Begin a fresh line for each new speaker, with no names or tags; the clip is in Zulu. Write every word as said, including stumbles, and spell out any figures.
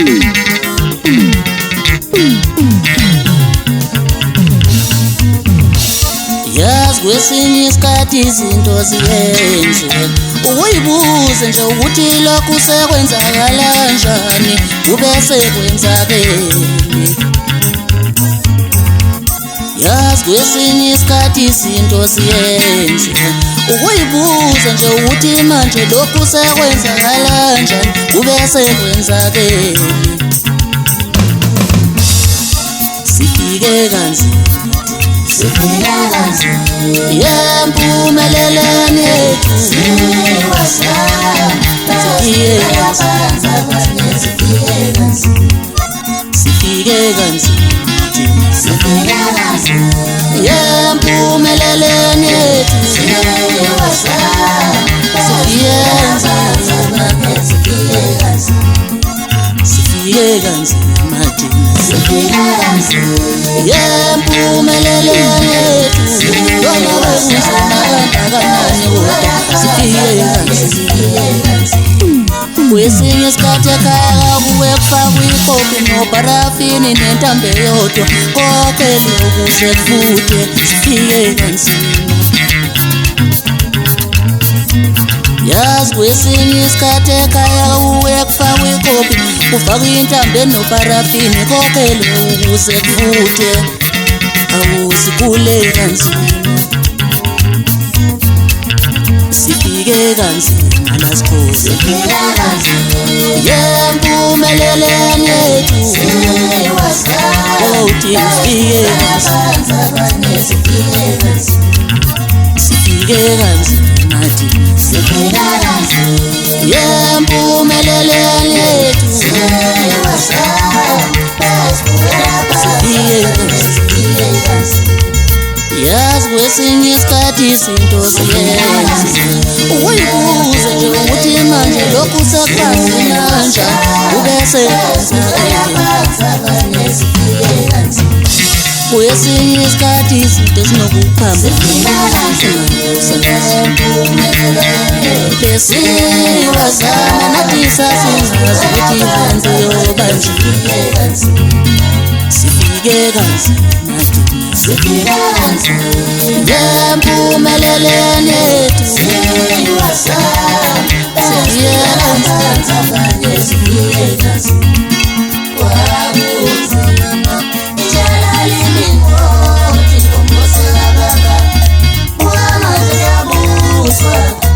Yazi kwesinye isikhathi izinto ziyenze uyibuze nje ukuthi lokhu sekwenzakala kanjani kube sekwenzakele. Yazi kwesinye isikhathi izinto ziyenze uyibuze nje ukuthi manje lokhu sekwenzakala kanjani kube sekwenzakele. Sifike kanzima
Sifike kanzima
yempumelelweni yethu
siwasaba siyabanza kwanye sifike kanzima
sifike kanzima
Sifike kanzima
yempumelelweni yethu
siwasaba siyabanza kwanye sifike kanzima
sifike kanzima thina
Sifike kanzima
yempumelelweni yethu noma bekunzima kangakanani kodwa sifike kanzima. Kwesinye isikhathi ekhaya kuwe kufakwa ikopi noparafini nentambo eyodwa konke lokhu sekufuthe sifike kanzima. Yazi kwesinye isikhathi ekhaya kuwe kufakwa ikopi kufakwa intambo enoparafini konke lokhu sekufuthe awusikule kanzima. Sifike kanzima lasikhoze
Sifike kanzima
yempumelelweni yethu
siwasaba
uthi sifike
siyabanza kwanye sifike kanzima
sifike kanzima thina
Sifike kanzima
yempumelelweni yethu
siwasaba
sifike kanzima. Yazi kwesinye isikhathi izinto ziyenze uyibuze nje ukuthi manje lokhu sekwazi kanjani kube sekwenzakele. Kwesinye isikhathi izinto zinokuphamba besiwazama nathi sasingazi ukuthi lento yobanje sifike kanzima thina
Sifike kanzima
yempumelelweni yethu
siwasaba
siyabanza
kwanye sifike kanzima kwakunzima ijala limingoti ngomose kababa kwamanje yabuswa